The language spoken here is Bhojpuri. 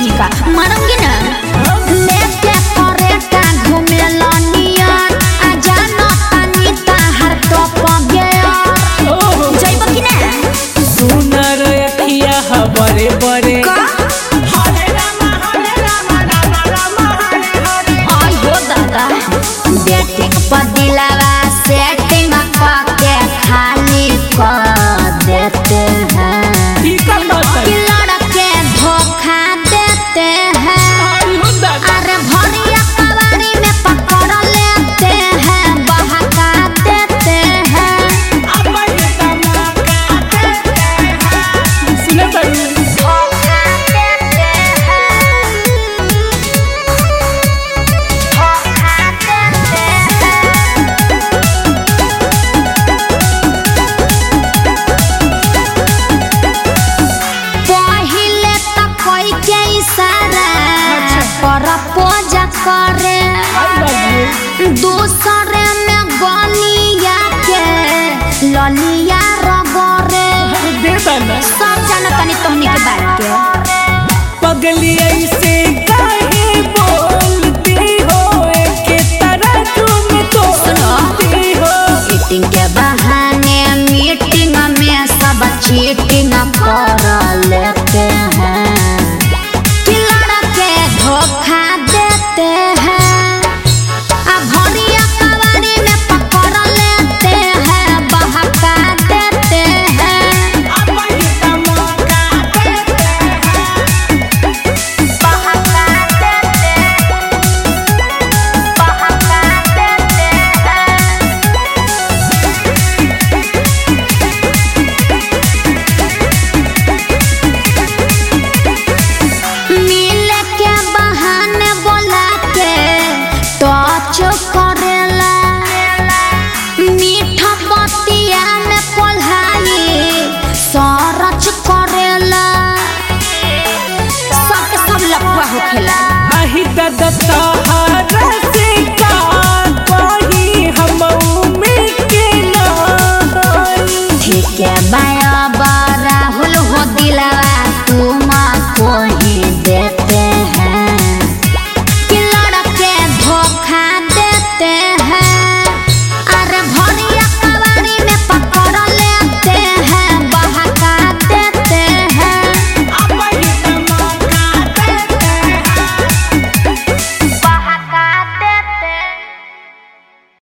तोहनी का मारूंगी ना लेके परेटा घूमे लनियन आ जानो तनी ताहर टप गया जाइब कि ना सुनर अखिया बड़े बड़े हरे रामा आई हो दादा बेटिंग पदिलावा सेटिंग करके खाली कर देते हैं कि लड़के धोखा देते हैं अरे भरिया कवारी में पकड़ लेते हैं बहका देते हैं धोखा देते पहिले त कोई के इशारा पर पूजा करे दूसरे में गलिया के ललिया रगरे सब जानतनी तोहनी के बात के पगली ऐसे काहे बोलती हो के तरह तुम तो सुनती हो मीटिंग के बहाने मीटिंग में सब चीटिंग कर लेते हैं कि लड़के धोखा देते हैं आ भरिया कवारी में पकड़ लेते हैं बहका देते हैं बहका देते मिले के बहाने बोला के टच करेला मीठा बतिया में पोल्हाई सरच करेला सबके सब लफुआ होखेला आही दादा तहारा से का कही हम में के ना ठीक है बाय